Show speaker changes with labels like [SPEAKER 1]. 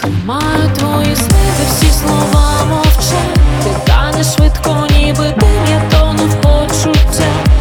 [SPEAKER 1] Маю твої сліди, всі слова мовчать. Ти танеш швидко, ніби дим, я тону в почуттях.